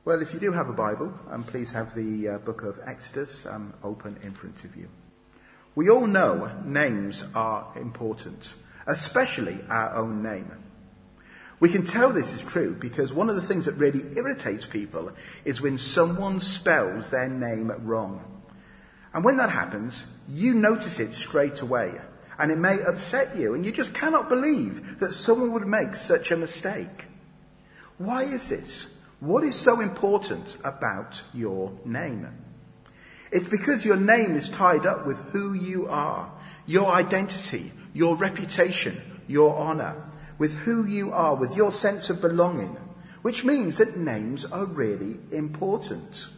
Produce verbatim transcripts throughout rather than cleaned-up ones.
Well, if you do have a Bible, um, please have the uh, book of Exodus um, open in front of you. We all know names are important, especially our own name. We can tell this is true because one of the things that really irritates people is when someone spells their name wrong. And when that happens, you notice it straight away, and it may upset you, and you just cannot believe that someone would make such a mistake. Why is this? What is so important about your name? It's because your name is tied up with who you are, your identity, your reputation, your honour, with who you are, with your sense of belonging, which means that names are really important.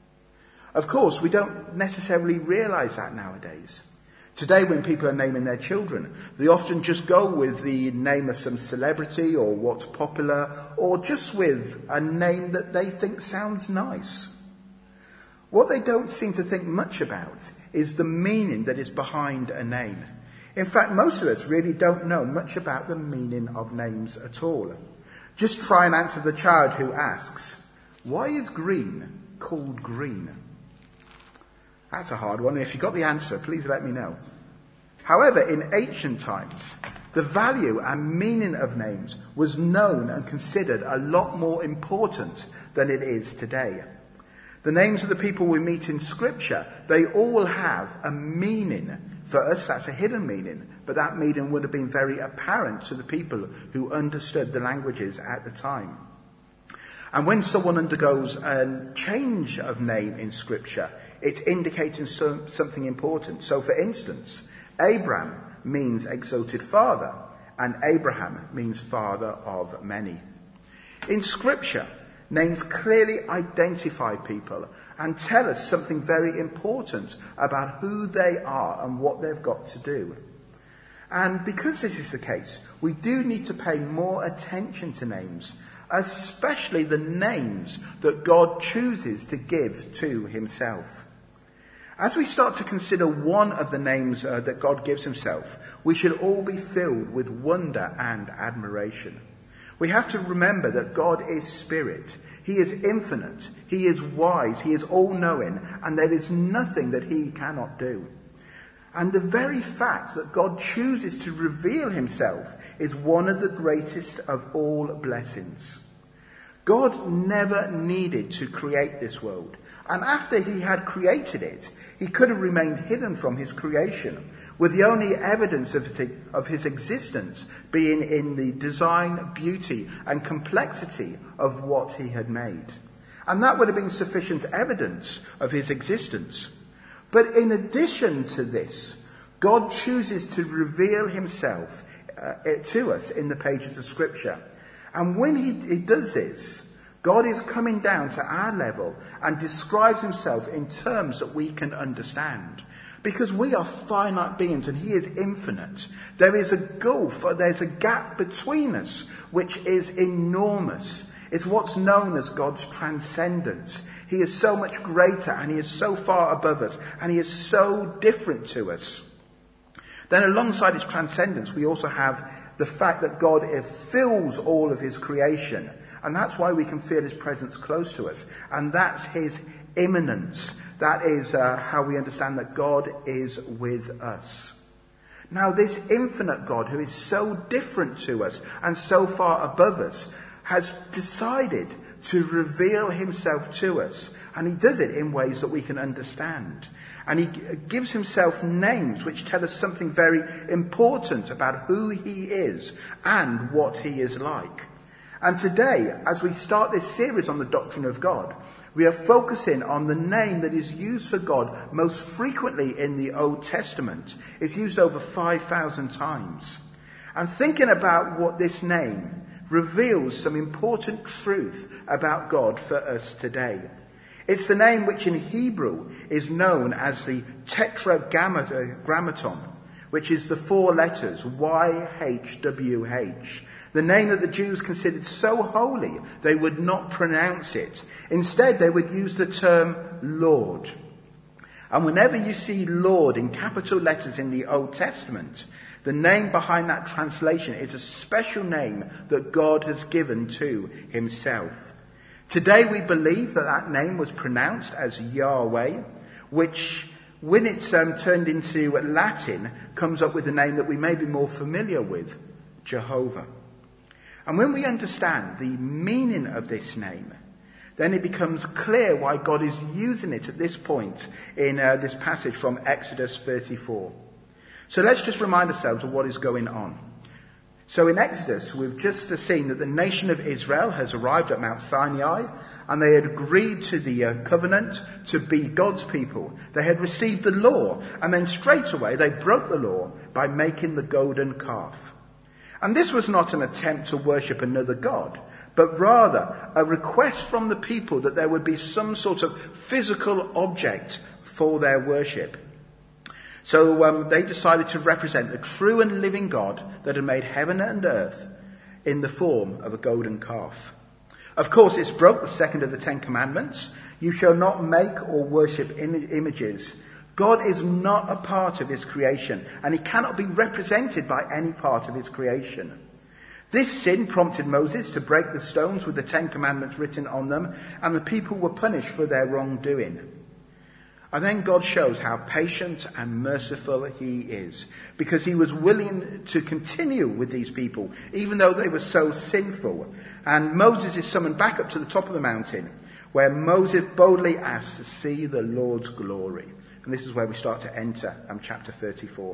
Of course, we don't necessarily realise that nowadays. Today, when people are naming their children, they often just go with the name of some celebrity or what's popular, or just with a name that they think sounds nice. What they don't seem to think much about is the meaning that is behind a name. In fact, most of us really don't know much about the meaning of names at all. Just try and answer the child who asks, "Why is green called green?" That's a hard one. If you got the answer, please let me know. However, in ancient times, the value and meaning of names was known and considered a lot more important than it is today. The names of the people we meet in Scripture, they all have a meaning. For us, that's a hidden meaning, but that meaning would have been very apparent to the people who understood the languages at the time. And when someone undergoes a change of name in Scripture, it's indicating some, something important. So, for instance, Abram means exalted father, and Abraham means father of many. In Scripture, names clearly identify people and tell us something very important about who they are and what they've got to do. And because this is the case, we do need to pay more attention to names, especially the names that God chooses to give to himself. As we start to consider one of the names uh, that God gives himself, we should all be filled with wonder and admiration. We have to remember that God is spirit. He is infinite. He is wise. He is all-knowing. And there is nothing that he cannot do. And the very fact that God chooses to reveal himself is one of the greatest of all blessings. God never needed to create this world. And after he had created it, he could have remained hidden from his creation, with the only evidence of his existence being in the design, beauty, and complexity of what he had made. And that would have been sufficient evidence of his existence. But in addition to this, God chooses to reveal himself uh, to us in the pages of Scripture. And when he, he does this, God is coming down to our level and describes himself in terms that we can understand. Because we are finite beings and he is infinite. There is a gulf, there's a gap between us, which is enormous. It's what's known as God's transcendence. He is so much greater and he is so far above us and he is so different to us. Then alongside his transcendence, we also have the fact that God fills all of his creation. And that's why we can feel his presence close to us. And that's his immanence. That is uh, how we understand that God is with us. Now, this infinite God, who is so different to us and so far above us, has decided to reveal himself to us. And he does it in ways that we can understand. And he gives himself names which tell us something very important about who he is and what he is like. And today, as we start this series on the doctrine of God, we are focusing on the name that is used for God most frequently in the Old Testament. It's used over five thousand times. And thinking about what this name reveals some important truth about God for us today. It's the name which in Hebrew is known as the Tetragrammaton, which is the four letters Y H W H. The name that the Jews considered so holy, they would not pronounce it. Instead, they would use the term Lord. And whenever you see Lord in capital letters in the Old Testament, the name behind that translation is a special name that God has given to himself. Today we believe that that name was pronounced as Yahweh, which, when it's um, turned into Latin, comes up with a name that we may be more familiar with, Jehovah. And when we understand the meaning of this name, then it becomes clear why God is using it at this point in uh, this passage from Exodus thirty-four. So let's just remind ourselves of what is going on. So in Exodus, we've just seen that the nation of Israel has arrived at Mount Sinai, and they had agreed to the uh, covenant to be God's people. They had received the law, and then straight away they broke the law by making the golden calf. And this was not an attempt to worship another god, but rather a request from the people that there would be some sort of physical object for their worship. So um, they decided to represent the true and living God that had made heaven and earth in the form of a golden calf. Of course, it's broke the second of the Ten Commandments. You shall not make or worship im- images. God is not a part of his creation, and he cannot be represented by any part of his creation. This sin prompted Moses to break the stones with the Ten Commandments written on them, and the people were punished for their wrongdoing. And then God shows how patient and merciful he is, because he was willing to continue with these people, even though they were so sinful. And Moses is summoned back up to the top of the mountain, where Moses boldly asks to see the Lord's glory. And this is where we start to enter um, chapter thirty-four.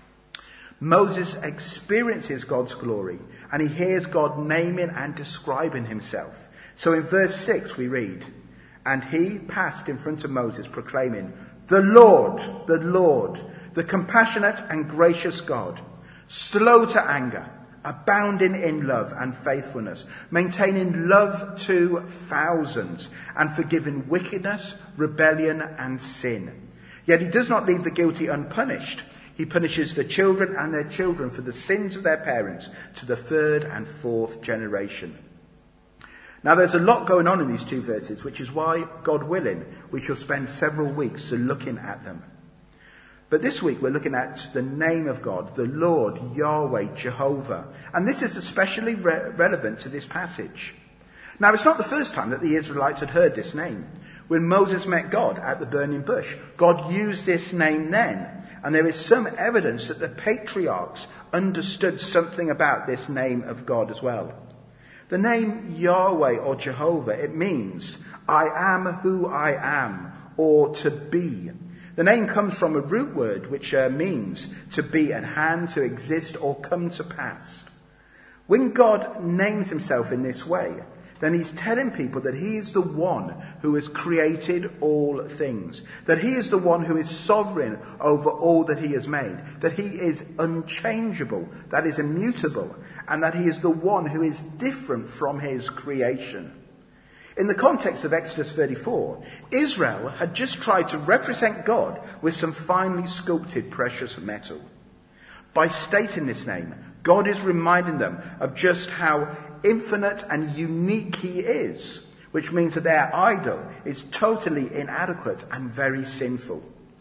Moses experiences God's glory, and he hears God naming and describing himself. So in verse six we read, "And he passed in front of Moses, proclaiming, 'The Lord, the Lord, the compassionate and gracious God, slow to anger, abounding in love and faithfulness, maintaining love to thousands, and forgiving wickedness, rebellion, and sin. Yet he does not leave the guilty unpunished. He punishes the children and their children for the sins of their parents to the third and fourth generation.'" Now there's a lot going on in these two verses, which is why, God willing, we shall spend several weeks looking at them. But this week we're looking at the name of God, the Lord, Yahweh, Jehovah. And this is especially re- relevant to this passage. Now it's not the first time that the Israelites had heard this name. When Moses met God at the burning bush, God used this name then. And there is some evidence that the patriarchs understood something about this name of God as well. The name Yahweh or Jehovah, it means I am who I am, or to be. The name comes from a root word which uh, means to be at hand, to exist, or come to pass. When God names himself in this way, then he's telling people that he is the one who has created all things, that he is the one who is sovereign over all that he has made, that he is unchangeable, that is immutable, and that he is the one who is different from his creation. In the context of Exodus thirty-four, Israel had just tried to represent God with some finely sculpted precious metal. By stating this name, God is reminding them of just how infinite and unique he is, which means that their idol is totally inadequate and very sinful.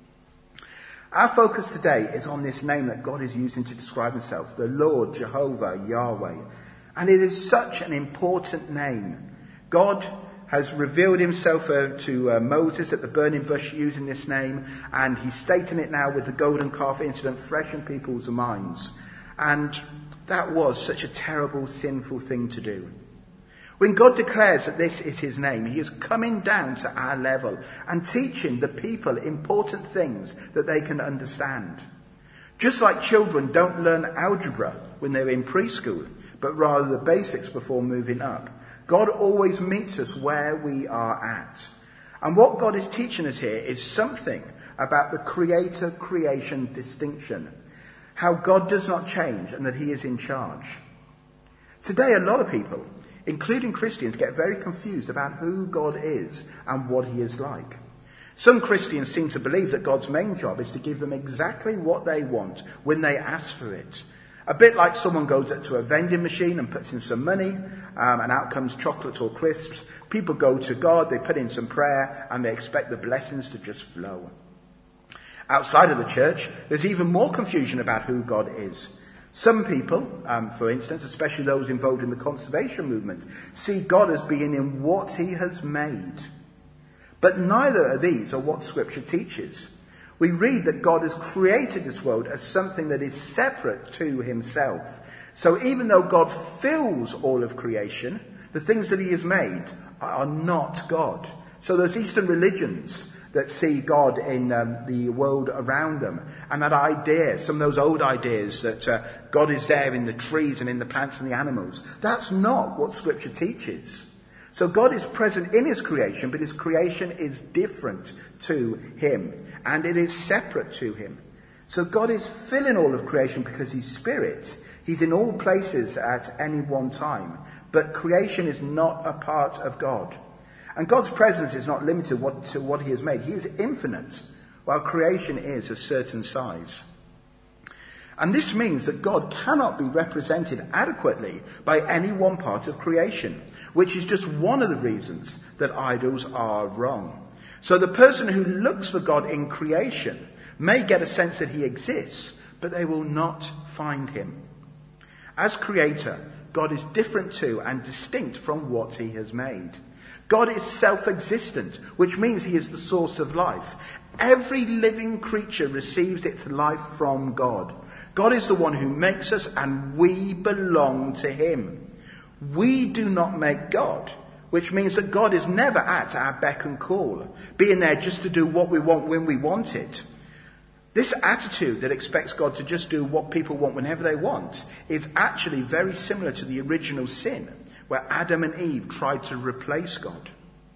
Our focus today is on this name that God is using to describe himself, the Lord, Jehovah, Yahweh. And it is such an important name. God has revealed himself uh, to uh, Moses at the burning bush using this name, and he's stating it now with the golden calf incident fresh in people's minds. And that was such a terrible, sinful thing to do. When God declares that this is his name, he is coming down to our level and teaching the people important things that they can understand. Just like children don't learn algebra when they're in preschool, but rather the basics before moving up, God always meets us where we are at. And what God is teaching us here is something about the creator-creation distinction. How God does not change and that he is in charge. Today, a lot of people, including Christians, get very confused about who God is and what he is like. Some Christians seem to believe that God's main job is to give them exactly what they want when they ask for it. A bit like someone goes up to a vending machine and puts in some money, um, and out comes chocolates or crisps. People go to God, they put in some prayer, and they expect the blessings to just flow. Outside of the church, there's even more confusion about who God is. Some people, um, for instance, especially those involved in the conservation movement, see God as being in what he has made. But neither of these are what Scripture teaches. We read that God has created this world as something that is separate to himself. So even though God fills all of creation, the things that he has made are not God. So those Eastern religions that see God in um, the world around them, and that idea, some of those old ideas that uh, God is there in the trees and in the plants and the animals, that's not what Scripture teaches. So God is present in his creation, but his creation is different to him, and it is separate to him. So God is filling all of creation because he's spirit. He's in all places at any one time, but creation is not a part of God. And God's presence is not limited what, to what he has made. He is infinite, while creation is a certain size. And this means that God cannot be represented adequately by any one part of creation, which is just one of the reasons that idols are wrong. So the person who looks for God in creation may get a sense that he exists, but they will not find him. As creator, God is different to and distinct from what he has made. God is self-existent, which means he is the source of life. Every living creature receives its life from God. God is the one who makes us, and we belong to him. We do not make God, which means that God is never at our beck and call, being there just to do what we want when we want it. This attitude that expects God to just do what people want whenever they want is actually very similar to the original sin, where Adam and Eve tried to replace God.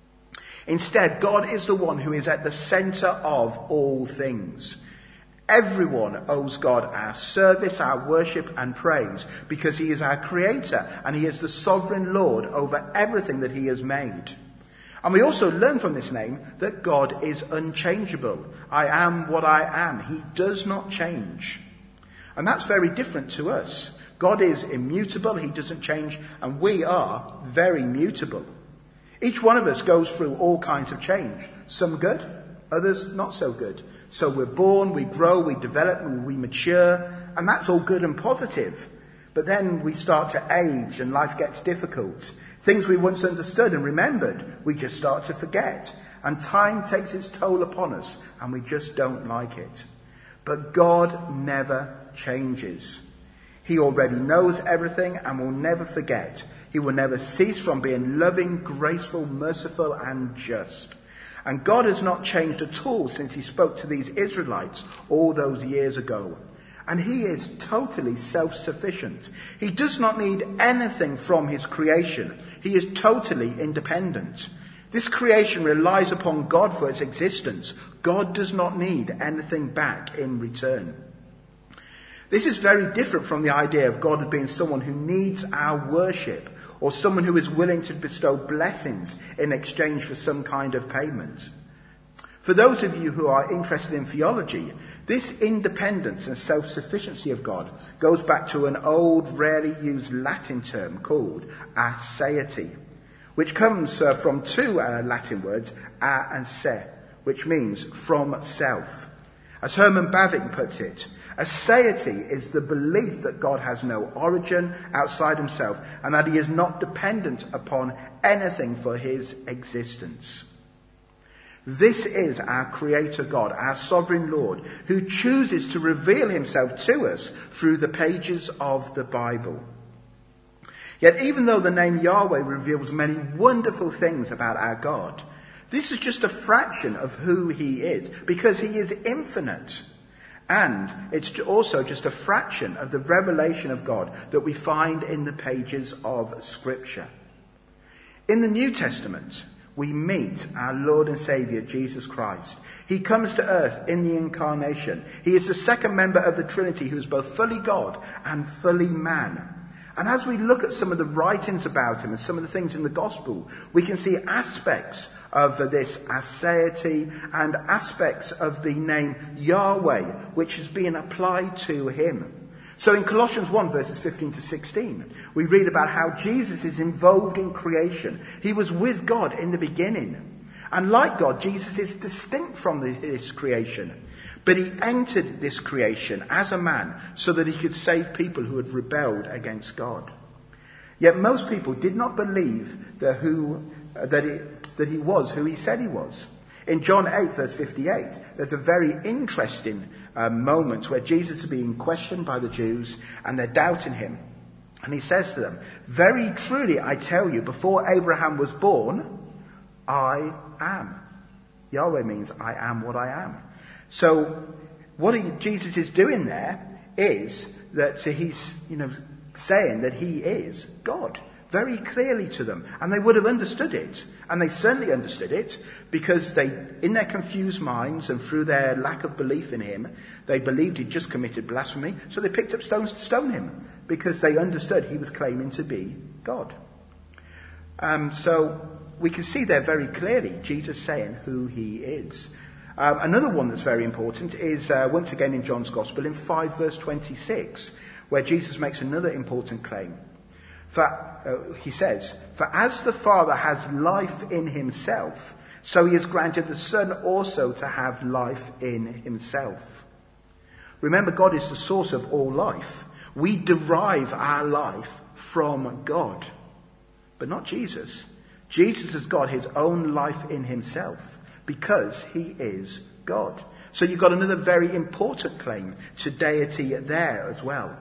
Instead, God is the one who is at the center of all things. Everyone owes God our service, our worship and praise, because he is our creator and he is the sovereign Lord over everything that he has made. And we also learn from this name that God is unchangeable. I am what I am. He does not change. And that's very different to us. God is immutable, he doesn't change, and we are very mutable. Each one of us goes through all kinds of change. Some good, others not so good. So we're born, we grow, we develop, we mature, and that's all good and positive. But then we start to age and life gets difficult. Things we once understood and remembered, we just start to forget. And time takes its toll upon us, and we just don't like it. But God never changes. He already knows everything and will never forget. He will never cease from being loving, graceful, merciful, and just. And God has not changed at all since he spoke to these Israelites all those years ago. And he is totally self-sufficient. He does not need anything from his creation. He is totally independent. This creation relies upon God for its existence. God does not need anything back in return. This is very different from the idea of God as being someone who needs our worship, or someone who is willing to bestow blessings in exchange for some kind of payment. For those of you who are interested in theology, this independence and self-sufficiency of God goes back to an old, rarely used Latin term called aseity, which comes uh, from two uh, Latin words, a and se, which means from self. As Herman Bavinck puts it, aseity is the belief that God has no origin outside himself and that he is not dependent upon anything for his existence. This is our Creator God, our Sovereign Lord, who chooses to reveal himself to us through the pages of the Bible. Yet even though the name Yahweh reveals many wonderful things about our God, this is just a fraction of who he is, because he is infinite. And it's also just a fraction of the revelation of God that we find in the pages of Scripture. In the New Testament, we meet our Lord and Saviour, Jesus Christ. He comes to earth in the incarnation. He is the second member of the Trinity who is both fully God and fully man. And as we look at some of the writings about him and some of the things in the gospel, we can see aspects of this aseity and aspects of the name Yahweh, which is being applied to him. So in Colossians one, verses fifteen to sixteen, we read about how Jesus is involved in creation. He was with God in the beginning. And like God, Jesus is distinct from the, his creation. But he entered this creation as a man so that he could save people who had rebelled against God. Yet most people did not believe that, who, uh, that, he, that he was who he said he was. In John eight, verse fifty-eight, there's a very interesting uh, moment where Jesus is being questioned by the Jews and they're doubting him. And he says to them, "Very truly I tell you, before Abraham was born, I am." Yahweh means I am what I am. So what he, Jesus is doing there is that he's, you know, saying that he is God very clearly to them. And they would have understood it. And they certainly understood it because they, in their confused minds and through their lack of belief in him, they believed he'd just committed blasphemy. So they picked up stones to stone him because they understood he was claiming to be God. Um, so we can see there very clearly Jesus saying who he is. Um, another one that's very important is uh, once again in John's Gospel in five verse twenty-six, where Jesus makes another important claim. For uh, he says, "For as the Father has life in himself, so he has granted the Son also to have life in himself." Remember, God is the source of all life. We derive our life from God, but not Jesus. Jesus has got his own life in himself because he is God. So you've got another very important claim to deity there as well.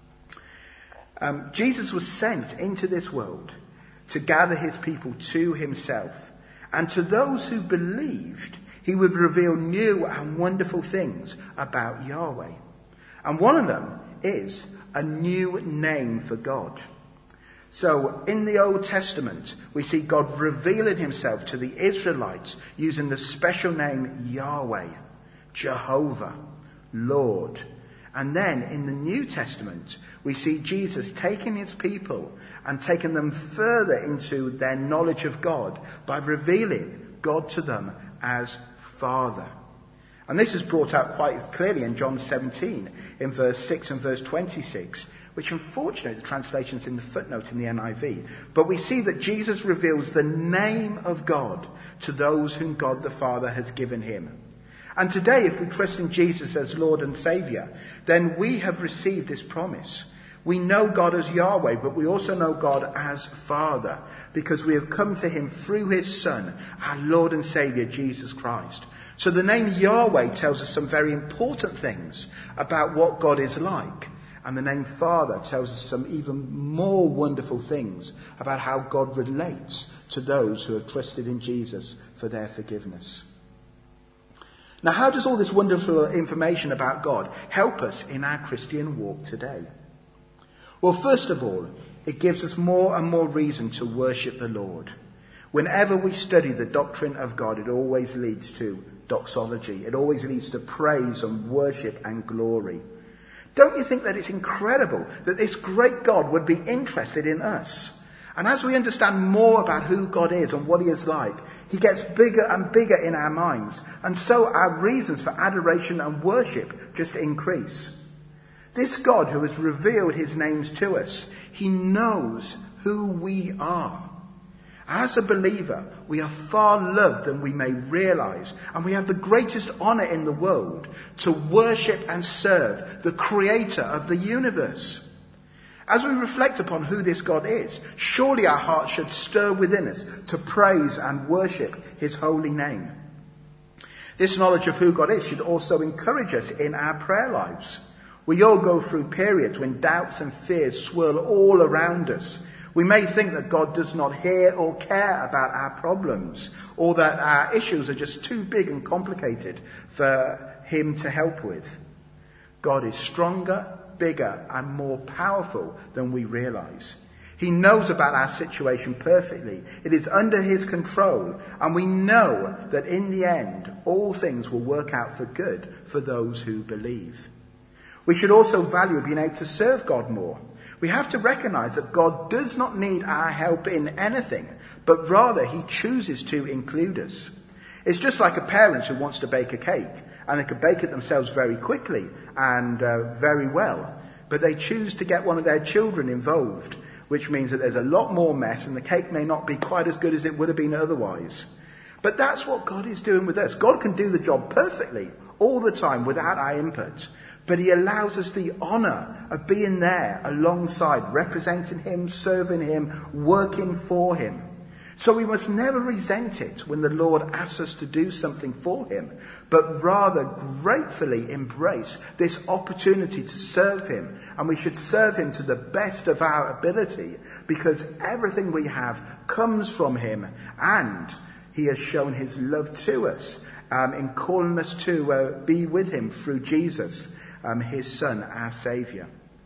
Um, Jesus was sent into this world to gather his people to himself. And to those who believed, he would reveal new and wonderful things about Yahweh. And one of them is a new name for God. So in the Old Testament, we see God revealing himself to the Israelites using the special name Yahweh, Jehovah, Lord. And then in the New Testament, we see Jesus taking his people and taking them further into their knowledge of God by revealing God to them as Father. And this is brought out quite clearly in John seventeen, in verse six and verse twenty-six, which unfortunately the translation's in the footnote in the N I V. But we see that Jesus reveals the name of God to those whom God the Father has given him. And today, if we trust in Jesus as Lord and Saviour, then we have received this promise. We know God as Yahweh, but we also know God as Father, because we have come to him through his Son, our Lord and Saviour, Jesus Christ. So the name Yahweh tells us some very important things about what God is like. And the name Father tells us some even more wonderful things about how God relates to those who have trusted in Jesus for their forgiveness. Now, how does all this wonderful information about God help us in our Christian walk today? Well, first of all, it gives us more and more reason to worship the Lord. Whenever we study the doctrine of God, it always leads to doxology. It always leads to praise and worship and glory. Don't you think that it's incredible that this great God would be interested in us? And as we understand more about who God is and what he is like, he gets bigger and bigger in our minds. And so our reasons for adoration and worship just increase. This God who has revealed his names to us, he knows who we are. As a believer, we are far loved than we may realize, and we have the greatest honor in the world to worship and serve the creator of the universe. As we reflect upon who this God is, surely our hearts should stir within us to praise and worship his holy name. This knowledge of who God is should also encourage us in our prayer lives. We all go through periods when doubts and fears swirl all around us. We may think that God does not hear or care about our problems, or that our issues are just too big and complicated for him to help with. God is stronger, bigger, and more powerful than we realize. He knows about our situation perfectly. It is under his control, and we know that in the end, all things will work out for good for those who believe. We should also value being able to serve God more. We have to recognize that God does not need our help in anything, but rather he chooses to include us. It's just like a parent who wants to bake a cake, and they could bake it themselves very quickly and uh, very well, but they choose to get one of their children involved, which means that there's a lot more mess and the cake may not be quite as good as it would have been otherwise. But that's what God is doing with us. God can do the job perfectly all the time without our input. But he allows us the honour of being there alongside, representing him, serving him, working for him. So we must never resent it when the Lord asks us to do something for him, but rather gratefully embrace this opportunity to serve him. And we should serve him to the best of our ability, because everything we have comes from him, and he has shown his love to us um, in calling us to uh, be with him through Jesus, um, his son, our Saviour.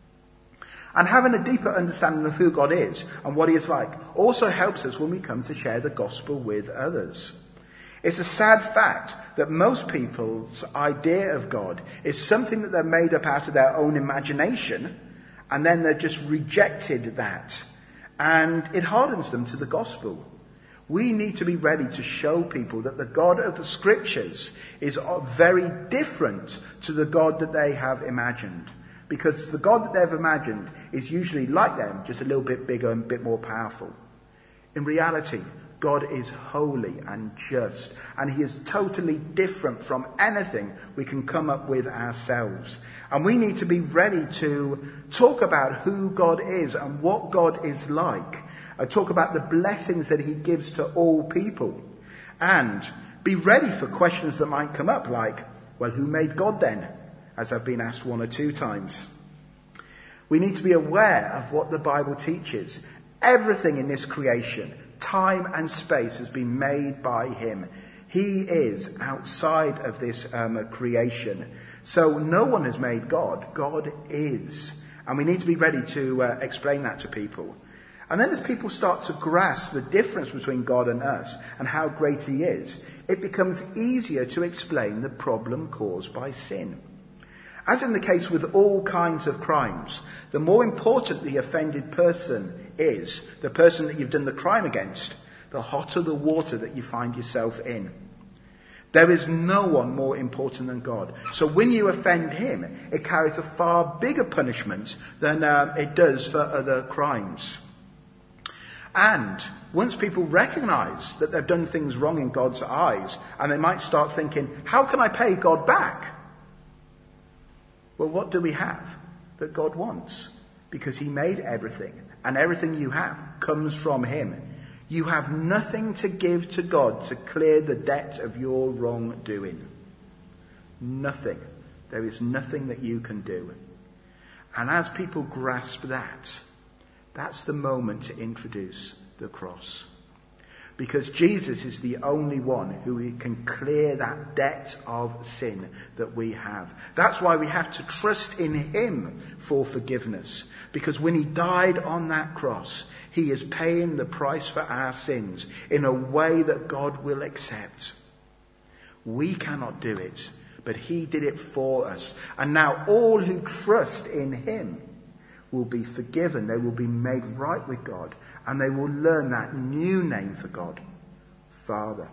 And having a deeper understanding of who God is and what he is like also helps us when we come to share the gospel with others. It's a sad fact that most people's idea of God is something that they've made up out of their own imagination, and then they've just rejected that. And it hardens them to the gospel. We need to be ready to show people that the God of the scriptures is very different to the God that they have imagined. Because the God that they've imagined is usually like them, just a little bit bigger and a bit more powerful. In reality, God is holy and just, and he is totally different from anything we can come up with ourselves. And we need to be ready to talk about who God is and what God is like, uh, talk about the blessings that he gives to all people, and be ready for questions that might come up like, well, who made God then? As I've been asked one or two times. We need to be aware of what the Bible teaches. Everything in this creation, time and space, has been made by him. He is outside of this um, creation. So no one has made God. God is. And we need to be ready to uh, explain that to people. And then as people start to grasp the difference between God and us and how great he is, it becomes easier to explain the problem caused by sin. As in the case with all kinds of crimes, the more important the offended person is, the person that you've done the crime against, the hotter the water that you find yourself in. There is no one more important than God. So when you offend him, it carries a far bigger punishment than uh, it does for other crimes. And once people recognise that they've done things wrong in God's eyes, and they might start thinking, how can I pay God back? Well, what do we have that God wants? Because he made everything, and everything you have comes from him. You have nothing to give to God to clear the debt of your wrongdoing. Nothing. There is nothing that you can do. And as people grasp that, that's the moment to introduce the cross. Because Jesus is the only one who can clear that debt of sin that we have. That's why we have to trust in him for forgiveness. Because when he died on that cross, he is paying the price for our sins in a way that God will accept. We cannot do it, but he did it for us. And now all who trust in him will be forgiven. They will be made right with God. And they will learn that new name for God, Father.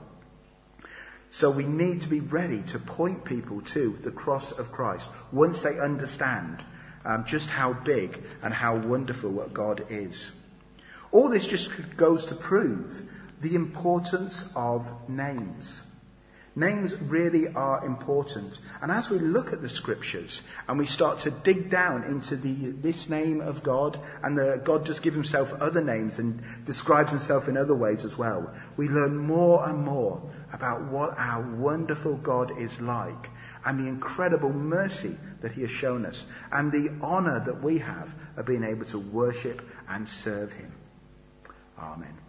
So we need to be ready to point people to the cross of Christ once they understand um, just how big and how wonderful what God is. All this just goes to prove the importance of names. Names really are important. And as we look at the scriptures and we start to dig down into the this name of God, and the, God just gives himself other names and describes himself in other ways as well, we learn more and more about what our wonderful God is like, and the incredible mercy that he has shown us, and the honour that we have of being able to worship and serve him. Amen.